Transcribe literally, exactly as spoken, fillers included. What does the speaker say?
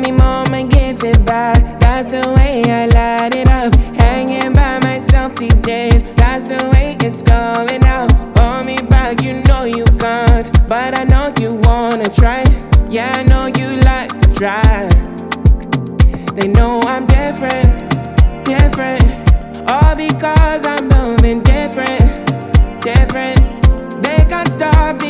me more and give it back. That's the way I light it up. Hanging by myself these days. That's the way it's going now. Hold me back, you know you can't, but I know you wanna try. Yeah, I know you like to try. They know I'm different, different. All because I'm moving different, different. They can't stop